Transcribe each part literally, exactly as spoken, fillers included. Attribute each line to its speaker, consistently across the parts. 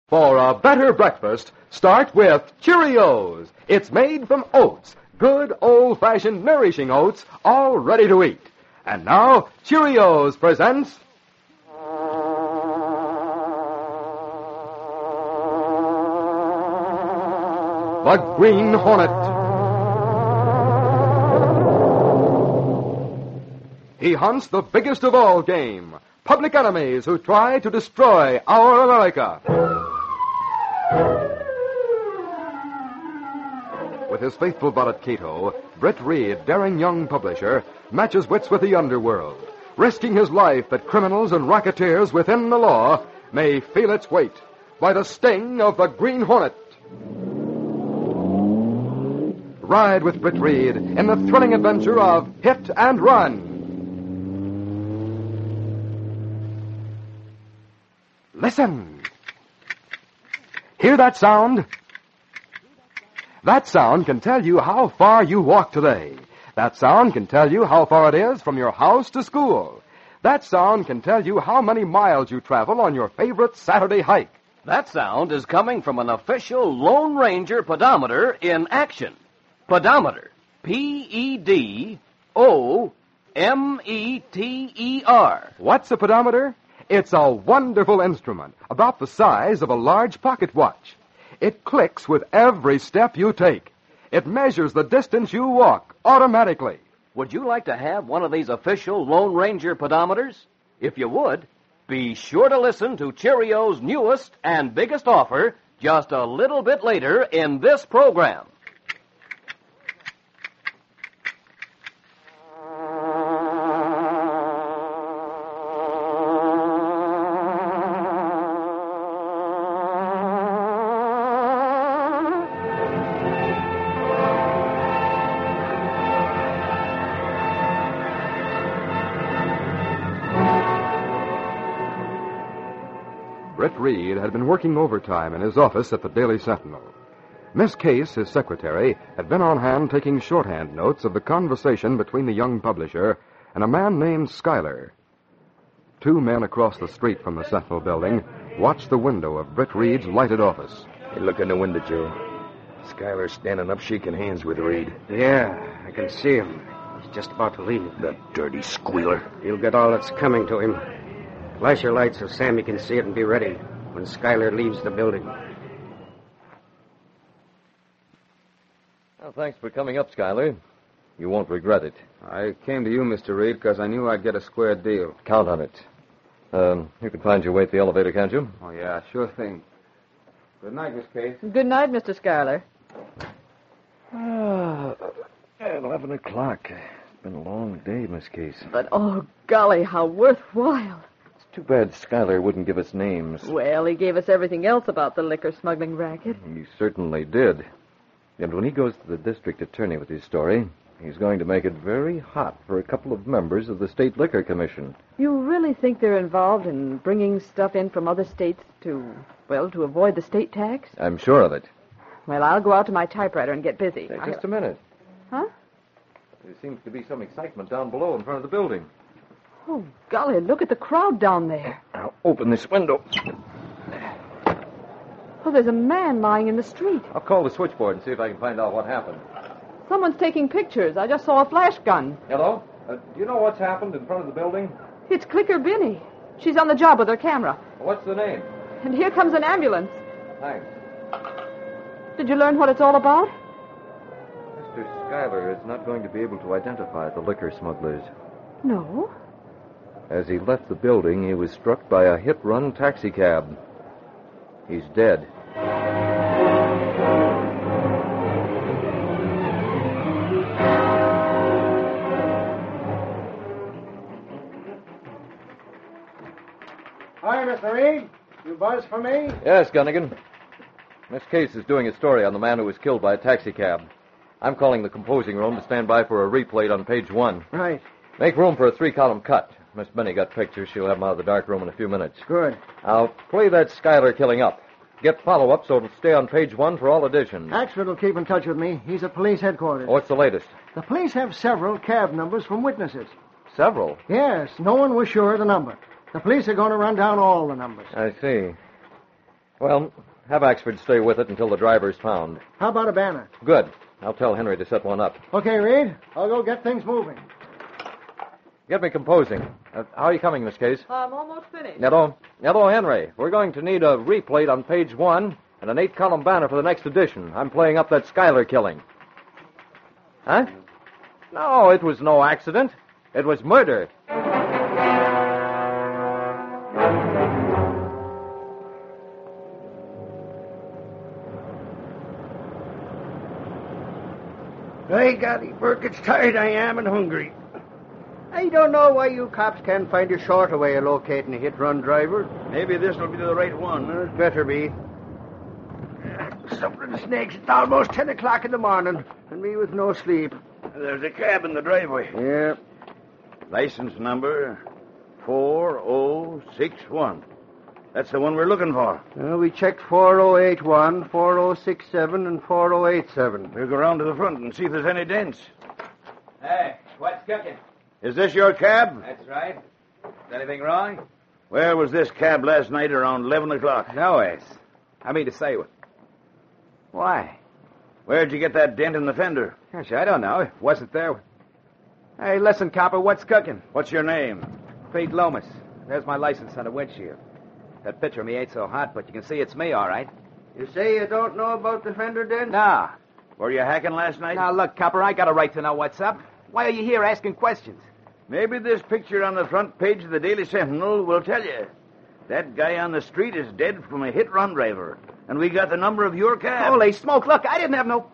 Speaker 1: For a better breakfast, start with Cheerios. It's made from oats, good old-fashioned nourishing oats, all ready to eat. And now, Cheerios presents... The Green Hornet. He hunts the biggest of all game, public enemies who try to destroy our America. With his faithful valet Cato, Britt Reed, daring young publisher, matches wits with the underworld, risking his life that criminals and racketeers within the law may feel its weight by the sting of the Green Hornet. Ride with Britt Reed in the thrilling adventure of Hit and Run. Listen. Hear that sound? That sound can tell you how far you walked today. That sound can tell you how far it is from your house to school. That sound can tell you how many miles you travel on your favorite Saturday hike.
Speaker 2: That sound is coming from an official Lone Ranger pedometer in action. Pedometer. P E D O M E T E R.
Speaker 1: What's a pedometer? It's a wonderful instrument, about the size of a large pocket watch. It clicks with every step you take. It measures the distance you walk automatically.
Speaker 2: Would you like to have one of these official Lone Ranger pedometers? If you would, be sure to listen to Cheerios' newest and biggest offer just a little bit later in this program.
Speaker 1: Britt Reed had been working overtime in his office at the Daily Sentinel. Miss Case, his secretary, had been on hand taking shorthand notes of the conversation between the young publisher and a man named Schuyler. Two men across the street from the Sentinel building watched the window of Britt Reed's lighted office.
Speaker 3: Hey, look in the window, Joe. Schuyler's standing up shaking hands with Reed.
Speaker 4: Yeah, I can see him. He's just about to leave.
Speaker 3: The dirty squealer.
Speaker 4: He'll get all that's coming to him. Flash your light so Sammy can see it and be ready when Schuyler leaves the building.
Speaker 5: Well, thanks for coming up, Schuyler. You won't regret it.
Speaker 6: I came to you, Mister Reed, because I knew I'd get a square deal.
Speaker 5: Count on it. Um, you can find your way at the elevator, can't you?
Speaker 6: Oh, yeah, sure thing. Good night, Miss Case.
Speaker 7: Good night, Mister Schuyler.
Speaker 5: Ah, eleven o'clock. It's been a long day, Miss Case.
Speaker 7: But, oh, golly, how worthwhile.
Speaker 5: Too bad Schuyler wouldn't give us names.
Speaker 7: Well, he gave us everything else about the liquor smuggling racket.
Speaker 5: He certainly did. And when he goes to the district attorney with his story, he's going to make it very hot for a couple of members of the State Liquor Commission.
Speaker 7: You really think they're involved in bringing stuff in from other states to, well, to avoid the state tax?
Speaker 5: I'm sure of it.
Speaker 7: Well, I'll go out to my typewriter and get busy.
Speaker 5: Hey, just a minute.
Speaker 7: Huh?
Speaker 5: There seems to be some excitement down below in front of the building.
Speaker 7: Oh, golly, look at the crowd down there.
Speaker 5: I'll open this window.
Speaker 7: Oh, there's a man lying in the street.
Speaker 5: I'll call the switchboard and see if I can find out what happened.
Speaker 7: Someone's taking pictures. I just saw a flash gun.
Speaker 5: Hello? Uh, do you know what's happened in front of the building?
Speaker 7: It's Clicker Binny. She's on the job with her camera.
Speaker 5: What's the name?
Speaker 7: And here comes an ambulance.
Speaker 5: Thanks.
Speaker 7: Did you learn what it's all about?
Speaker 5: Mister Schuyler is not going to be able to identify the liquor smugglers.
Speaker 7: No.
Speaker 5: As he left the building, he was struck by a hit-run taxicab. He's dead.
Speaker 4: Hi, Mister Reed. You buzz for me?
Speaker 5: Yes, Gunnigan. Miss Case is doing a story on the man who was killed by a taxicab. I'm calling the composing room to stand by for a replate on page one.
Speaker 4: Right.
Speaker 5: Make room for a three-column cut. Miss Benny got pictures. She'll have them out of the dark room in a few minutes.
Speaker 4: Good.
Speaker 5: I'll play that Schuyler killing up. Get follow-up so it'll stay on page one for all editions.
Speaker 8: Axford will keep in touch with me. He's at police headquarters.
Speaker 5: What's the latest?
Speaker 8: The police have several cab numbers from witnesses.
Speaker 5: Several?
Speaker 8: Yes, no one was sure of the number. The police are going to run down all the numbers.
Speaker 5: I see. Well, have Axford stay with it until the driver's found.
Speaker 8: How about a banner?
Speaker 5: Good. I'll tell Henry to set one up.
Speaker 8: Okay, Reed. I'll go get things moving.
Speaker 5: Get me composing. Uh, how are you coming, Miss Case?
Speaker 7: I'm almost finished.
Speaker 5: Hello. Hello, Henry. We're going to need a replate on page one and an eight-column banner for the next edition. I'm playing up that Schuyler killing. Huh? No, it was no accident. It was murder.
Speaker 4: By golly, Burke, it's tired I am and hungry. I don't know why you cops can't find a shorter way of locating a hit-run driver.
Speaker 3: Maybe this will be the right one.
Speaker 4: Well, it better be. Suffering snakes, it's almost ten o'clock in the morning, and me with no sleep.
Speaker 3: There's a cab in the driveway.
Speaker 4: Yeah.
Speaker 3: License number four oh six one. That's the one we're looking for.
Speaker 4: Well, we checked four oh eight one, four oh six seven, and four oh eight seven.
Speaker 3: We'll go round to the front and see if there's any dents.
Speaker 2: Hey, what's cooking?
Speaker 3: Is this your cab?
Speaker 2: That's right. Is anything wrong?
Speaker 3: Where was this cab last night around eleven o'clock?
Speaker 6: No, Ace. I mean to say what? Why?
Speaker 3: Where'd you get that dent in the fender?
Speaker 6: Gosh, I don't know. It wasn't there. Hey, listen, copper, what's cooking?
Speaker 3: What's your name?
Speaker 6: Pete Lomas. There's my license on the windshield. That picture of me ain't so hot, but you can see it's me, all right.
Speaker 4: You say you don't know about the fender dent?
Speaker 6: Nah.
Speaker 3: Were you hacking last night?
Speaker 6: Now, look, copper, I got a right to know what's up. Why are you here asking questions?
Speaker 3: Maybe this picture on the front page of the Daily Sentinel will tell you. That guy on the street is dead from a hit-run driver, and we got the number of your cab.
Speaker 6: Holy smoke, look, I didn't have no...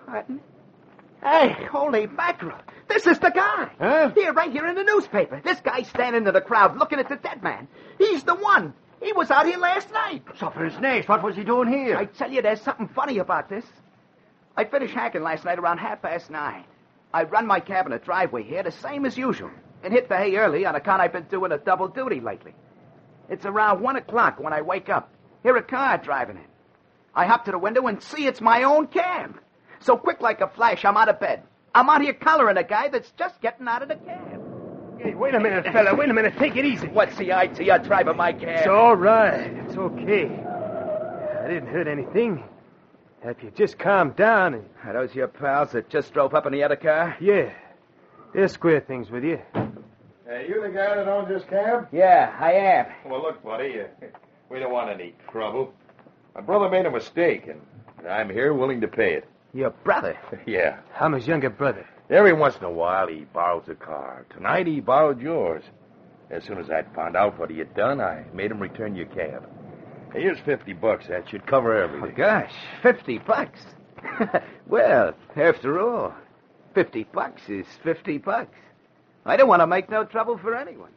Speaker 6: Hey, holy mackerel. This is the guy.
Speaker 8: Huh?
Speaker 6: Here, right here in the newspaper. This guy standing in the crowd looking at the dead man. He's the one. He was out here last night.
Speaker 4: Suffering snakes, what was he doing here?
Speaker 6: I tell you, there's something funny about this. I finished hacking last night around half past nine. I run my cab in the driveway here, the same as usual, and hit the hay early on account I've been doing a double duty lately. It's around one o'clock when I wake up. Hear a car driving in. I hop to the window and see it's my own cab. So quick like a flash, I'm out of bed. I'm out here collaring a guy that's just getting out of the cab.
Speaker 8: Hey, wait a minute, fella. Wait a minute. Take it easy.
Speaker 6: What's the idea of driving my cab?
Speaker 8: It's all right. It's okay. I didn't hurt anything. If you just calm down and...
Speaker 6: Are those your pals that just drove up in the other car?
Speaker 8: Yeah. They'll square things with you.
Speaker 9: Hey, you the guy that owns this cab?
Speaker 6: Yeah, I am.
Speaker 9: Well, look, buddy, uh, we don't want any trouble. My brother made a mistake, and I'm here willing to pay it.
Speaker 6: Your brother?
Speaker 9: Yeah.
Speaker 8: I'm his younger brother.
Speaker 9: Every once in a while, he borrows a car. Tonight, he borrowed yours. As soon as I'd found out what he had done, I made him return your cab. Hey, here's fifty bucks. That should cover everything.
Speaker 6: Oh, gosh, fifty bucks. Well, after all, fifty bucks is fifty bucks. I don't want to make no trouble for anyone.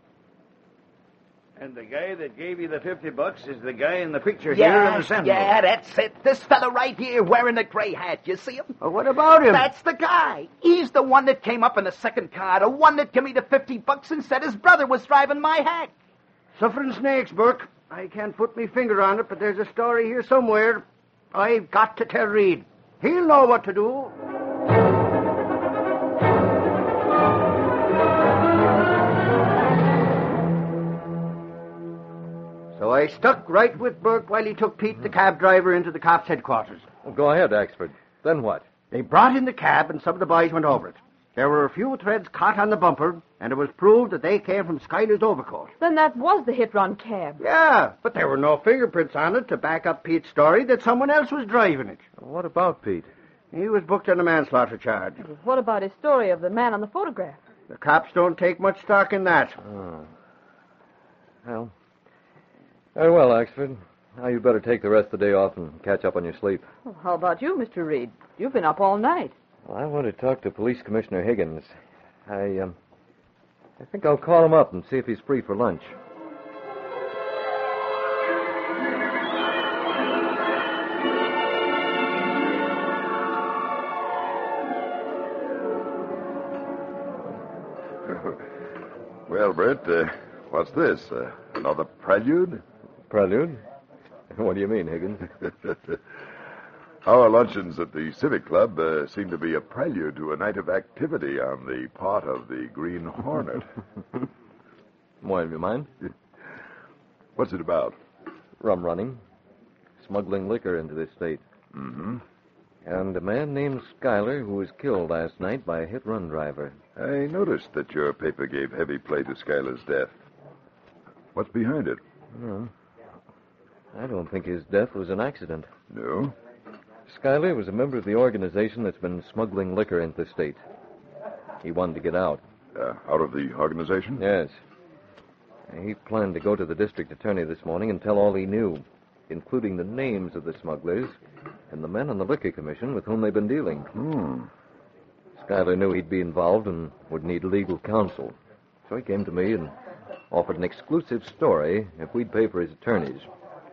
Speaker 3: And the guy that gave you the fifty bucks is the guy in the picture here in
Speaker 6: Yeah,
Speaker 3: the Sentinel.
Speaker 6: yeah, that's it. This fella right here wearing the gray hat. You see him?
Speaker 4: Well, what about him?
Speaker 6: That's the guy. He's the one that came up in the second car, the one that gave me the fifty bucks and said his brother was driving my hack.
Speaker 4: Suffering snakes, Burke. I can't put my finger on it, but there's a story here somewhere. I've got to tell Reed. He'll know what to do. So I stuck right with Burke while he took Pete, the cab driver, into the cops' headquarters.
Speaker 5: Well, go ahead, Axford. Then what?
Speaker 4: They brought in the cab, and some of the boys went over it. There were a few threads caught on the bumper, and it was proved that they came from Schuyler's overcoat.
Speaker 7: Then that was the hit-run cab.
Speaker 4: Yeah, but there were no fingerprints on it to back up Pete's story that someone else was driving it.
Speaker 5: What about Pete?
Speaker 4: He was booked on a manslaughter charge.
Speaker 7: What about his story of the man on the photograph?
Speaker 4: The cops don't take much stock in that.
Speaker 5: Oh. Well, very well, Axford. Now you better take the rest of the day off and catch up on your sleep.
Speaker 7: Well, how about you, Mister Reed? You've been up all night.
Speaker 5: Well, I want to talk to Police Commissioner Higgins. I, um, I think I'll call him up and see if he's free for lunch.
Speaker 9: Well, Brett, uh, what's this? Uh, another prelude?
Speaker 5: Prelude? What do you mean, Higgins?
Speaker 9: Our luncheons at the Civic Club uh, seem to be a prelude to a night of activity on the part of the Green Hornet.
Speaker 5: Why, do you mind?
Speaker 9: What's it about?
Speaker 5: Rum running. smuggling liquor into this state.
Speaker 10: Mm-hmm.
Speaker 5: And a man named Schuyler who was killed last night by a hit-run driver.
Speaker 10: I noticed that your paper gave heavy play to Schuyler's death. What's behind it?
Speaker 5: No. I don't think his death was an accident.
Speaker 10: No?
Speaker 5: Schuyler was a member of the organization that's been smuggling liquor into the state. He wanted to get out.
Speaker 10: Uh, out of the organization?
Speaker 5: Yes. He planned to go to the district attorney this morning and tell all he knew, including the names of the smugglers and the men on the liquor commission with whom they've been dealing.
Speaker 10: Hmm.
Speaker 5: Schuyler knew he'd be involved and would need legal counsel. So he came to me and offered an exclusive story if we'd pay for his attorneys.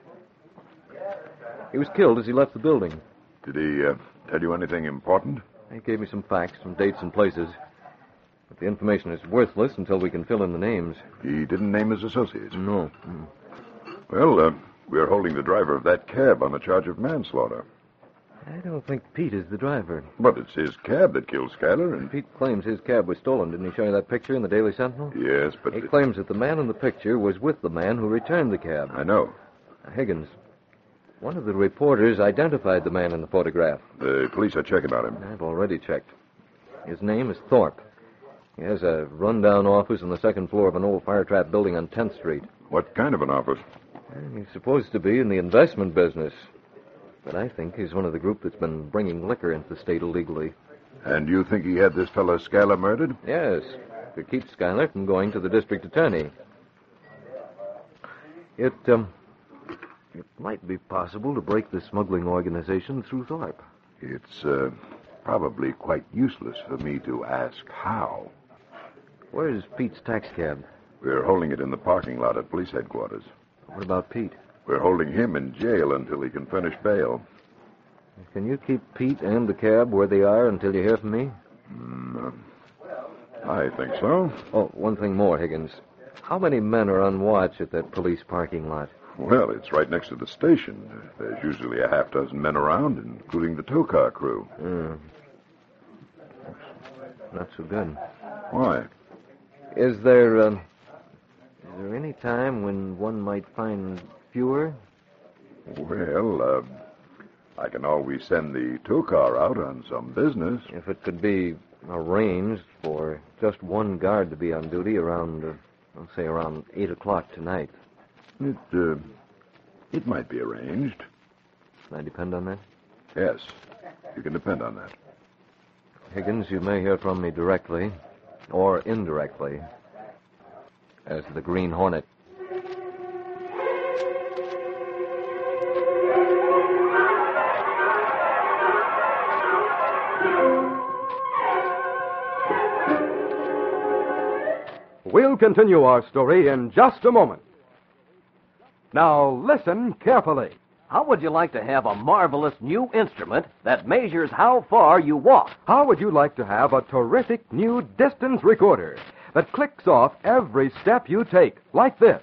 Speaker 5: He was killed as he left the building.
Speaker 10: Did he uh, tell you anything important?
Speaker 5: He gave me some facts, some dates and places. But the information is worthless until we can fill in the names.
Speaker 10: He didn't name his associates?
Speaker 5: No. Mm.
Speaker 10: Well, uh, we're holding the driver of that cab on a charge of manslaughter.
Speaker 5: I don't think Pete is the driver.
Speaker 10: But it's his cab that killed Schuyler, and...
Speaker 5: Pete claims his cab was stolen. Didn't he show you that picture in the Daily Sentinel?
Speaker 10: Yes, but...
Speaker 5: He claims that the man in the picture was with the man who returned the cab.
Speaker 10: I know.
Speaker 5: Higgins. One of the reporters identified the man in the photograph.
Speaker 10: The police are checking on him.
Speaker 5: I've already checked. His name is Thorpe. He has a rundown office on the second floor of an old fire trap building on tenth Street.
Speaker 10: What kind of an office?
Speaker 5: He's supposed to be in the investment business. But I think he's one of the group that's been bringing liquor into the state illegally.
Speaker 10: And you think he had this fellow Schuyler murdered?
Speaker 5: Yes. To keep Schuyler from going to the district attorney. It, um... It might be possible to break the smuggling organization through Thorpe.
Speaker 10: It's, uh, probably quite useless for me to ask how.
Speaker 5: Where's Pete's tax cab?
Speaker 10: We're holding it in the parking lot at police headquarters.
Speaker 5: What about Pete?
Speaker 10: We're holding him in jail until he can furnish bail.
Speaker 5: Can you keep Pete and the cab where they are until you hear from me?
Speaker 10: Mm, uh, I think so.
Speaker 5: Oh, one thing more, Higgins. How many men are on watch at that police parking lot?
Speaker 10: Well, it's right next to the station. There's usually a half dozen men around, including the tow car crew.
Speaker 5: Mm. Not so good.
Speaker 10: Why?
Speaker 5: Is there, uh, is there any time when one might find fewer?
Speaker 10: Well, uh, I can always send the tow car out on some business.
Speaker 5: If it could be arranged for just one guard to be on duty around, uh, I'll say around eight o'clock tonight.
Speaker 10: It, uh, it might be arranged.
Speaker 5: Can I depend on that?
Speaker 10: Yes, you can depend on that.
Speaker 5: Higgins, you may hear from me directly, or indirectly, as the Green Hornet.
Speaker 1: We'll continue our story in just a moment. Now, listen carefully.
Speaker 2: How would you like to have a marvelous new instrument that measures how far you walk?
Speaker 1: How would you like to have a terrific new distance recorder that clicks off every step you take, like this,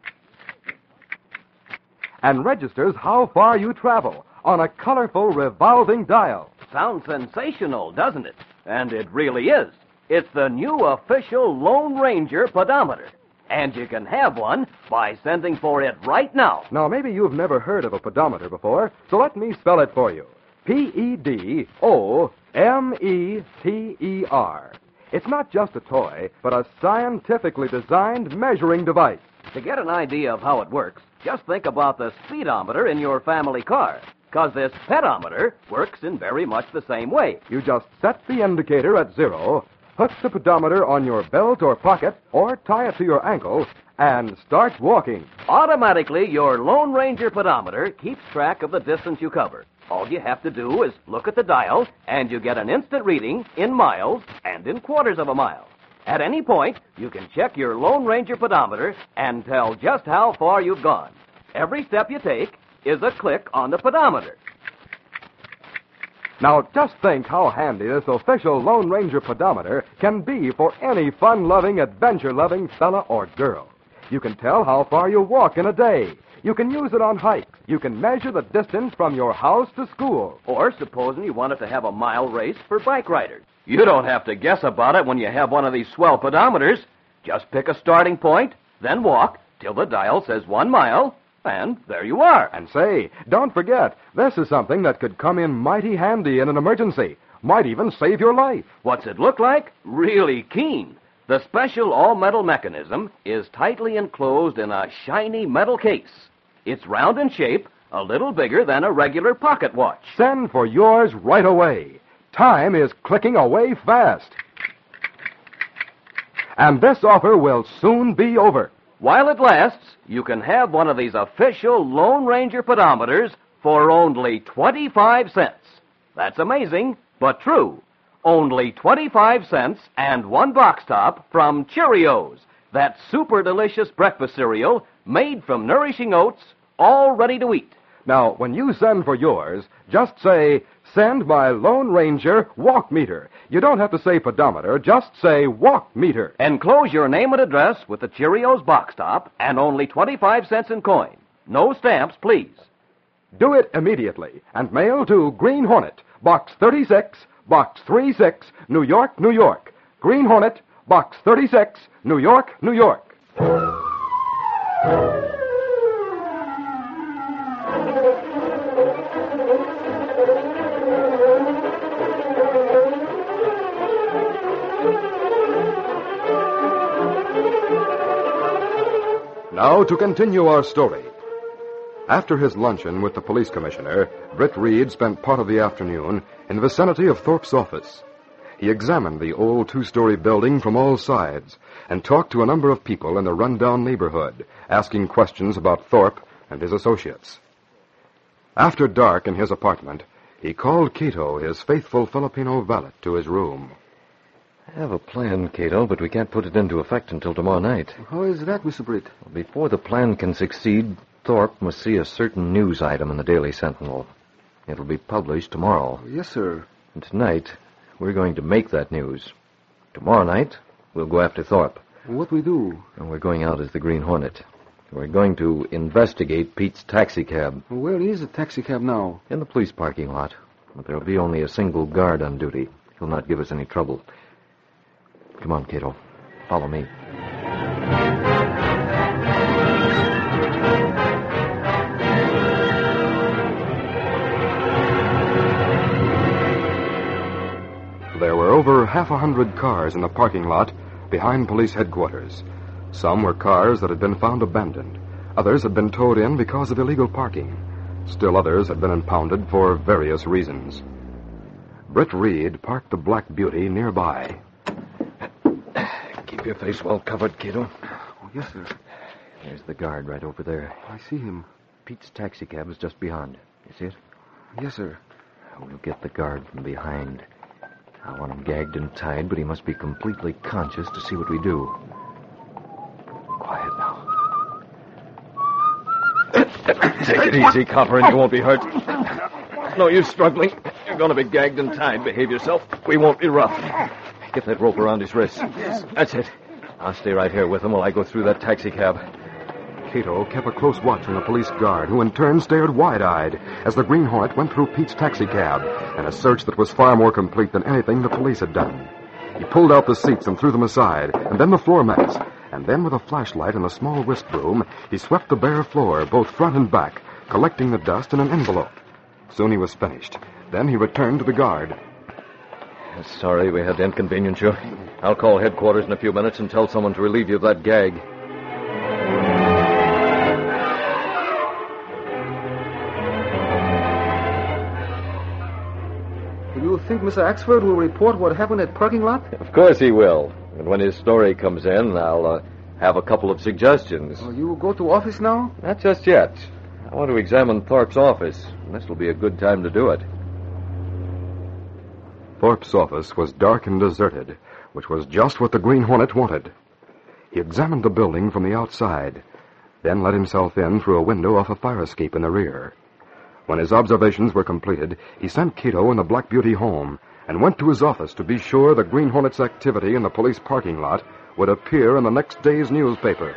Speaker 1: and registers how far you travel on a colorful revolving dial?
Speaker 2: Sounds sensational, doesn't it? And it really is. It's the new official Lone Ranger pedometer. And you can have one by sending for it right now.
Speaker 1: Now, maybe you've never heard of a pedometer before, so let me spell it for you. P E D O M E T E R. It's not just a toy, but a scientifically designed measuring device.
Speaker 2: To get an idea of how it works, just think about the speedometer in your family car. Because this pedometer works in very much the same way.
Speaker 1: You just set the indicator at zero, hook the pedometer on your belt or pocket, or tie it to your ankle, and start walking.
Speaker 2: Automatically, your Lone Ranger pedometer keeps track of the distance you cover. All you have to do is look at the dial, and you get an instant reading in miles and in quarters of a mile. At any point, you can check your Lone Ranger pedometer and tell just how far you've gone. Every step you take is a click on the pedometer.
Speaker 1: Now, just think how handy this official Lone Ranger pedometer can be for any fun-loving, adventure-loving fella or girl. You can tell how far you walk in a day. You can use it on hikes. You can measure the distance from your house to school.
Speaker 2: Or supposing you wanted to have a mile race for bike riders. You don't have to guess about it when you have one of these swell pedometers. Just pick a starting point, then walk till the dial says one mile, And there you are.
Speaker 1: And say, don't forget, this is something that could come in mighty handy in an emergency. Might even save your life.
Speaker 2: What's it look like? Really keen. The special all-metal mechanism is tightly enclosed in a shiny metal case. It's round in shape, a little bigger than a regular pocket watch.
Speaker 1: Send for yours right away. Time is clicking away fast. And this offer will soon be over.
Speaker 2: While it lasts, you can have one of these official Lone Ranger pedometers for only twenty-five cents. That's amazing, but true. Only twenty-five cents and one box top from Cheerios, that super delicious breakfast cereal made from nourishing oats, all ready to eat.
Speaker 1: Now, when you send for yours, just say, send my Lone Ranger walk meter. You don't have to say pedometer, just say walk meter.
Speaker 2: Enclose your name and address with the Cheerios box top and only twenty-five cents in coin. No stamps, please.
Speaker 1: Do it immediately and mail to Green Hornet, Box thirty-six, Box thirty-six, New York, New York. Green Hornet, Box thirty-six, New York, New York. Now to continue our story. After his luncheon with the police commissioner, Britt Reed spent part of the afternoon in the vicinity of Thorpe's office. He examined the old two-story building from all sides and talked to a number of people in the rundown neighborhood, asking questions about Thorpe and his associates. After dark in his apartment, he called Cato, his faithful Filipino valet, to his room.
Speaker 5: I have a plan, Cato, but we can't put it into effect until tomorrow night.
Speaker 11: How is that, Mister Britt?
Speaker 5: Before the plan can succeed, Thorpe must see a certain news item in the Daily Sentinel. It'll be published tomorrow.
Speaker 11: Yes, sir.
Speaker 5: And tonight, we're going to make that news. Tomorrow night, we'll go after Thorpe.
Speaker 11: What we do?
Speaker 5: And we're going out as the Green Hornet. We're going to investigate Pete's taxicab.
Speaker 11: Where is the taxicab now?
Speaker 5: In the police parking lot. But there'll be only a single guard on duty. He'll not give us any trouble. Come on, Cato. Follow me.
Speaker 1: There were over half a hundred cars in the parking lot behind police headquarters. Some were cars that had been found abandoned. Others had been towed in because of illegal parking. Still others had been impounded for various reasons. Britt Reed parked the Black Beauty nearby.
Speaker 5: Keep your face well covered, Cato.
Speaker 11: Oh, yes, sir.
Speaker 5: There's the guard right over there.
Speaker 11: I see him.
Speaker 5: Pete's taxicab is just beyond. You see it?
Speaker 11: Yes, sir.
Speaker 5: We'll get the guard from behind. I want him gagged and tied, but he must be completely conscious to see what we do. Quiet now. Take it easy, copper, and you won't be hurt. No use struggling. You're going to be gagged and tied. Behave yourself. We won't be rough. Get that rope around his wrist. Yes. That's it. I'll stay right here with him while I go through that taxicab.
Speaker 1: Cato kept a close watch on the police guard, who in turn stared wide-eyed as the Green Hornet went through Pete's taxicab in a search that was far more complete than anything the police had done. He pulled out the seats and threw them aside, and then the floor mats, and then with a flashlight and a small whisk broom, he swept the bare floor, both front and back, collecting the dust in an envelope. Soon he was finished. Then he returned to the guard.
Speaker 5: Sorry we had to inconvenience you. I'll call headquarters in a few minutes and tell someone to relieve you of that gag.
Speaker 11: Do you think Mister Axford will report what happened at parking lot?
Speaker 5: Of course he will. And when his story comes in, I'll uh, have a couple of suggestions.
Speaker 11: Oh, you will go to office now?
Speaker 5: Not just yet. I want to examine Thorpe's office. This will be a good time to do it.
Speaker 1: Thorpe's office was dark and deserted, which was just what the Green Hornet wanted. He examined the building from the outside, then let himself in through a window off a fire escape in the rear. When his observations were completed, he sent Cato and the Black Beauty home and went to his office to be sure the Green Hornet's activity in the police parking lot would appear in the next day's newspaper.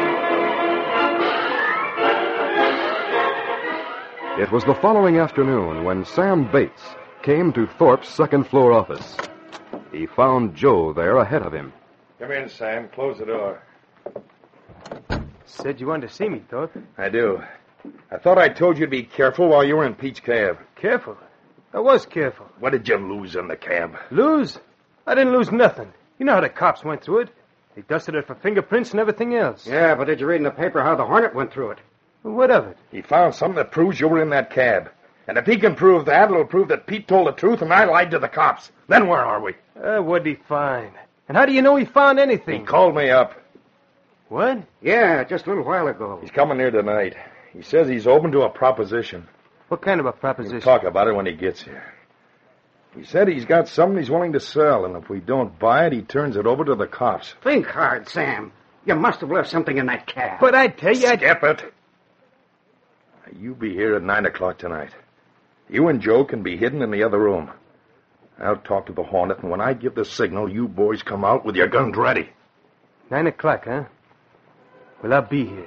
Speaker 1: It was the following afternoon when Sam Bates came to Thorpe's second-floor office. He found Joe there ahead of him.
Speaker 9: Come in, Sam. Close the door.
Speaker 8: Said you wanted to see me, Thorpe.
Speaker 9: I do. I thought I told you to be careful while you were in Pete's cab.
Speaker 8: Careful? I was careful.
Speaker 9: What did you lose in the cab?
Speaker 8: Lose? I didn't lose nothing. You know how the cops went through it. They dusted it for fingerprints and everything else.
Speaker 4: Yeah, but did you read in the paper how the Hornet went through it?
Speaker 8: Well, what of it?
Speaker 9: He found something that proves you were in that cab. And if he can prove that, it'll prove that Pete told the truth and I lied to the cops. Then where are we?
Speaker 8: Uh, what'd he find? And how do you know he found anything?
Speaker 9: He called me up.
Speaker 8: What?
Speaker 4: Yeah, just a little while ago.
Speaker 9: He's coming here tonight. He says he's open to a proposition.
Speaker 8: What kind of a proposition?
Speaker 9: We'll talk about it when he gets here. He said he's got something he's willing to sell, and if we don't buy it, he turns it over to the cops.
Speaker 4: Think hard, Sam. You must have left something in that cab.
Speaker 8: But I tell you...
Speaker 9: Skip it. You be here at nine o'clock tonight. You and Joe can be hidden in the other room. I'll talk to the Hornet, and when I give the signal, you boys come out with your guns ready.
Speaker 8: Nine o'clock, huh? Well, I'll be here.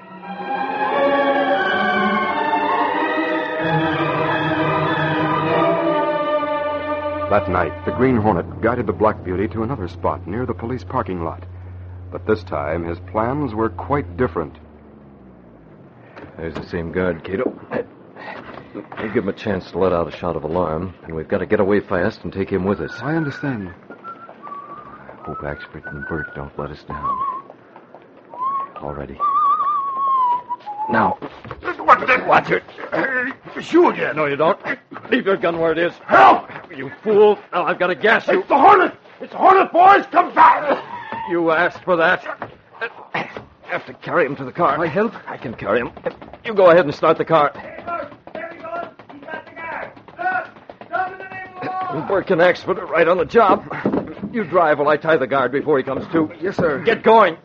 Speaker 1: That night, the Green Hornet guided the Black Beauty to another spot near the police parking lot. But this time, his plans were quite different.
Speaker 5: There's the same guard, Cato. We'll give him a chance to let out a shout of alarm, and we've got to get away fast and take him with us.
Speaker 1: I understand.
Speaker 5: Hope Axford and Bert don't let us down. All ready. Now.
Speaker 9: What's that? Watch it. Uh, shoot again.
Speaker 5: No, you don't. Leave your gun where it is.
Speaker 9: Help!
Speaker 5: You fool. Now I've got to gas you.
Speaker 9: It's the Hornet! It's the Hornet, boys! Come back!
Speaker 5: You asked for that. I have to carry him to the car. I help? I can carry him. You go ahead and start the car.
Speaker 3: There he goes. He's got the guy. Look! Stop in the name of the law!
Speaker 5: Bert and Axford are right on the job. You drive while I tie the guard before he comes to.
Speaker 1: Yes, sir.
Speaker 5: Get going.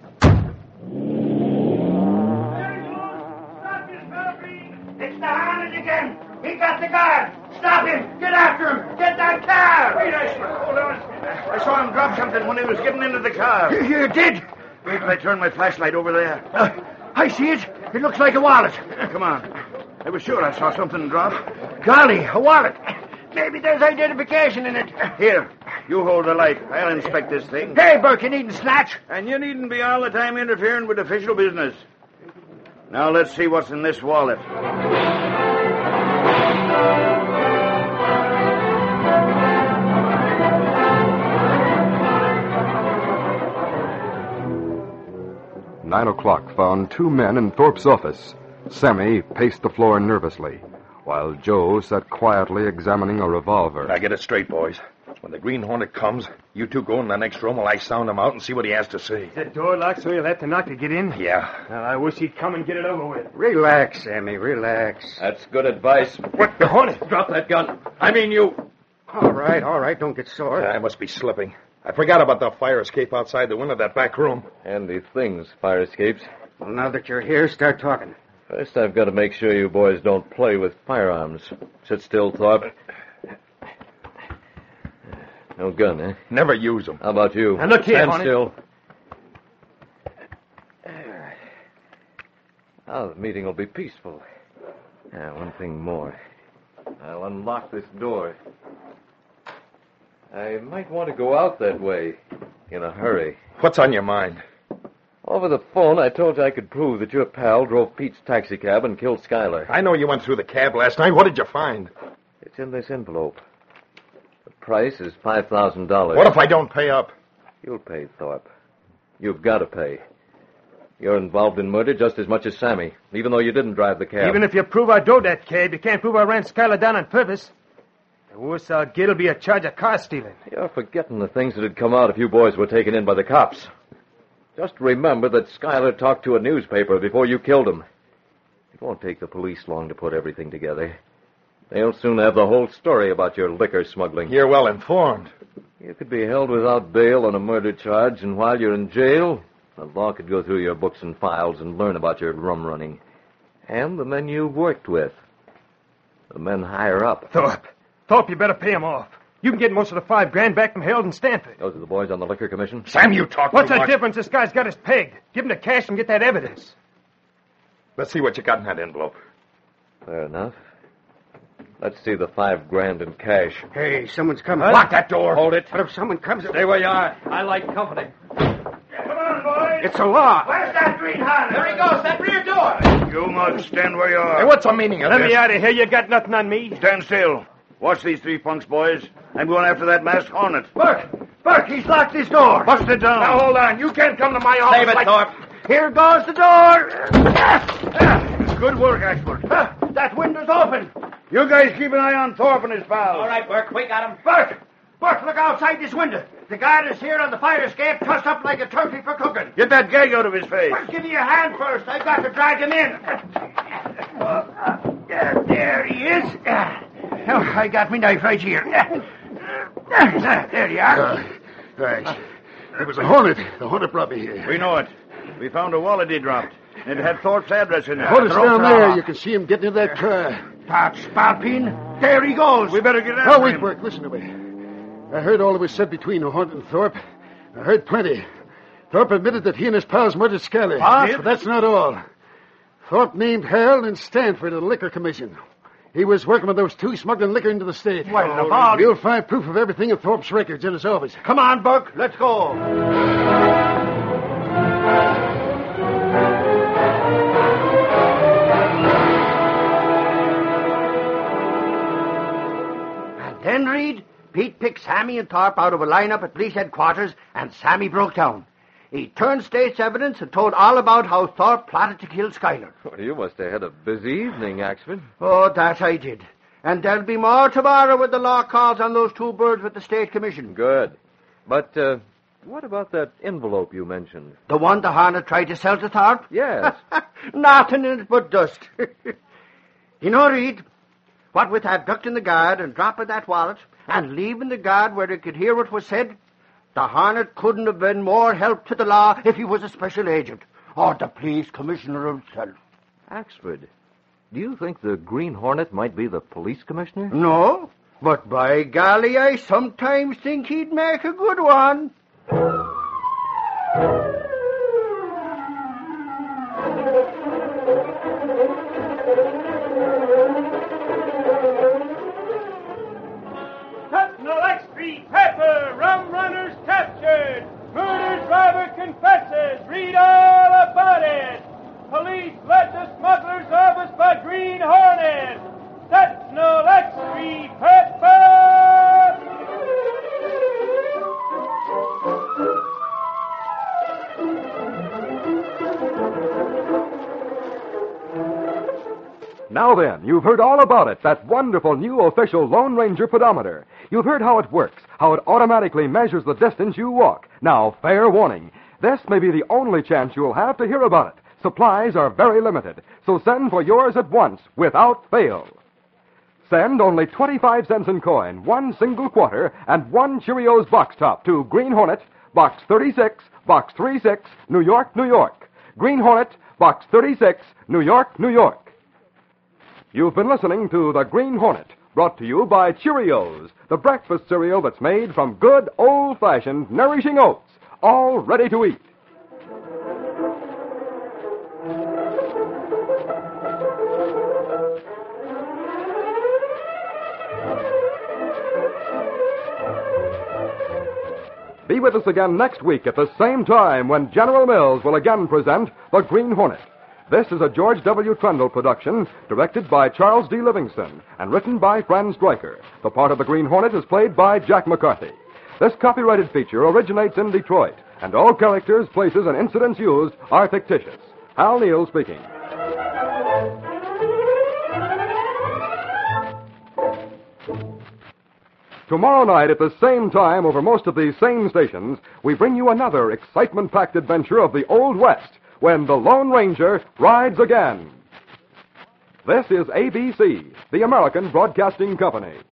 Speaker 3: It's the Hornet again. He got the guard. Stop him. Get after him. Get that car. Wait, Ashford. Hold on. I saw him drop something when he was getting into the car.
Speaker 4: You, you did?
Speaker 3: Wait till I turn my flashlight over there.
Speaker 4: Uh, I see it. It looks like a wallet.
Speaker 3: Come on. I was sure I saw something drop.
Speaker 4: Golly, a wallet. Maybe there's identification in it.
Speaker 3: Here, you hold the light. I'll inspect this thing.
Speaker 4: Hey, Burke, you needn't snatch.
Speaker 3: And you needn't be all the time interfering with official business. Now let's see what's in this wallet.
Speaker 1: Nine o'clock found two men in Thorpe's office. Sammy paced the floor nervously, while Joe sat quietly examining a revolver.
Speaker 9: Now get it straight, boys. When the Green Hornet comes, you two go in the next room while I sound him out and see what he has to say.
Speaker 8: Is that door locked so you'll have to knock to get in?
Speaker 9: Yeah.
Speaker 8: Well, I wish he'd come and get it over with.
Speaker 4: Relax, Sammy, relax.
Speaker 5: That's good advice.
Speaker 8: What, the Hornet?
Speaker 5: Drop that gun. I mean you.
Speaker 4: All right, all right, don't get sore.
Speaker 9: I must be slipping. I forgot about the fire escape outside the window of that back room.
Speaker 5: Handy things, fire escapes.
Speaker 4: Well, now that you're here, start talking.
Speaker 5: First, I've got to make sure you boys don't play with firearms. Sit still, Thorpe. No gun, eh?
Speaker 9: Never use them.
Speaker 5: How about you?
Speaker 8: Now, look here,
Speaker 5: Stand
Speaker 8: Hornet.
Speaker 5: still. Now the meeting will be peaceful. Now, one thing more. I'll unlock this door. I might want to go out that way in a hurry.
Speaker 9: What's on your mind?
Speaker 5: Over the phone, I told you I could prove that your pal drove Pete's taxicab and killed Schuyler.
Speaker 9: I know you went through the cab last night. What did you find?
Speaker 5: It's in this envelope. The price is five thousand dollars.
Speaker 9: What if I don't pay up?
Speaker 5: You'll pay, Thorpe. You've got to pay. You're involved in murder just as much as Sammy, even though you didn't drive the cab.
Speaker 8: Even if you prove I drove that cab, you can't prove I ran Schuyler down on purpose. The worst I'll get will be a charge of car stealing.
Speaker 5: You're forgetting the things that had come out if you boys were taken in by the cops. Just remember that Schuyler talked to a newspaper before you killed him. It won't take the police long to put everything together. They'll soon have the whole story about your liquor smuggling.
Speaker 9: You're well informed.
Speaker 5: You could be held without bail on a murder charge, and while you're in jail, the law could go through your books and files and learn about your rum running. And the men you've worked with. The men higher up.
Speaker 8: Thorpe. Thorpe, you better pay him off. You can get most of the five grand back from Harold and Stanford.
Speaker 5: Those are the boys on the liquor commission?
Speaker 9: Sam, you talk
Speaker 8: What's
Speaker 9: too
Speaker 8: the
Speaker 9: much.
Speaker 8: difference? This guy's got us pegged. Give him the cash and get that evidence.
Speaker 9: Let's see what you got in that envelope.
Speaker 5: Fair enough. Let's see the five grand in cash.
Speaker 4: Hey, someone's coming.
Speaker 9: Lock that door.
Speaker 5: Hold it.
Speaker 4: But if someone comes...
Speaker 5: Stay where you are. I like company.
Speaker 3: Come on, boys. It's a law.
Speaker 4: Where's that green hornet?
Speaker 6: There he goes, that rear door.
Speaker 3: You must stand where you are.
Speaker 9: Hey, what's the meaning of
Speaker 8: Let
Speaker 9: this?
Speaker 8: me out of here. You got nothing on me.
Speaker 3: Stand still. Watch these three punks, boys. I'm going after that masked hornet.
Speaker 4: Burke! Burke, he's locked his door.
Speaker 3: Bust it down.
Speaker 9: Now, hold on. You can't come to my office
Speaker 6: Save it,
Speaker 9: like...
Speaker 6: Thorpe.
Speaker 4: Here goes the door.
Speaker 3: Good work, Ashford.
Speaker 4: Ah, that window's open.
Speaker 3: You guys keep an eye on Thorpe and his pals.
Speaker 6: All right, Burke, we got him.
Speaker 4: Burke! Burke, look outside this window. The guard is here on the fire escape, trussed up like a turkey for cooking.
Speaker 3: Get that gag out of his face.
Speaker 4: Well, give me a hand first. I've got to drag him in. Uh, uh, there he is. Uh, oh, I got my knife right here. Uh, there you are.
Speaker 12: Uh, thanks. It was a hornet. The hornet brought me here.
Speaker 3: We know it. We found a wallet he dropped. It had Thorpe's address in it.
Speaker 12: Hornet's down there. You can see him getting into that car.
Speaker 4: That spalpeen. There he goes.
Speaker 3: We better get
Speaker 12: Oh,
Speaker 3: after
Speaker 12: wait,
Speaker 3: him.
Speaker 12: Burke. Listen to me. I heard all that was said between the hornet and Thorpe. I heard plenty. Thorpe admitted that he and his pals murdered Scully.
Speaker 4: What?
Speaker 12: But that's not all. Thorpe named Harold and Stanford of the Liquor Commission. He was working with those two smuggling liquor into the state.
Speaker 4: Well, the ball-
Speaker 12: You'll find proof of everything in Thorpe's records in his office.
Speaker 4: Come on, Burke. Let's go. And then, Reed, Pete picked Sammy and Thorpe out of a lineup at police headquarters, and Sammy broke down. He turned state's evidence and told all about how Thorpe plotted to kill Schuyler.
Speaker 5: Well, you must have had a busy evening, Axford.
Speaker 4: Oh, that I did. And there'll be more tomorrow when the law calls on those two birds with the state commission.
Speaker 5: Good. But, uh, what about that envelope you mentioned?
Speaker 4: The one the Hornet tried to sell to Thorpe?
Speaker 5: Yes.
Speaker 4: Nothing in it but dust. You know, Reed, what with abducting the guard and dropping that wallet and leaving the guard where they could hear what was said, the Hornet couldn't have been more help to the law if he was a special agent or the police commissioner himself.
Speaker 5: Axford, do you think the Green Hornet might be the police commissioner?
Speaker 4: No, but by golly, I sometimes think he'd make a good one.
Speaker 8: Sentinel X Street, pepper, rum runners captured. Murder driver confesses. Read all about it. Police led to smuggler's office by Green Hornet. Sentinel X Street, pepper.
Speaker 1: Now then, you've heard all about it, that wonderful new official Lone Ranger pedometer. You've heard how it works, how it automatically measures the distance you walk. Now, fair warning, this may be the only chance you'll have to hear about it. Supplies are very limited, so send for yours at once, without fail. Send only twenty-five cents in coin, one single quarter, and one Cheerios box top to Green Hornet, Box thirty-six, Box thirty-six, New York, New York. Green Hornet, Box thirty-six, New York, New York. You've been listening to The Green Hornet, brought to you by Cheerios, the breakfast cereal that's made from good, old-fashioned, nourishing oats, all ready to eat. Be with us again next week at the same time when General Mills will again present The Green Hornet. This is a George W. Trendle production, directed by Charles D. Livingston, and written by Fran Stryker. The part of the Green Hornet is played by Jack McCarthy. This copyrighted feature originates in Detroit, and all characters, places, and incidents used are fictitious. Hal Neal speaking. Tomorrow night at the same time over most of these same stations, we bring you another excitement-packed adventure of the Old West, when the Lone Ranger rides again. This is A B C, the American Broadcasting Company.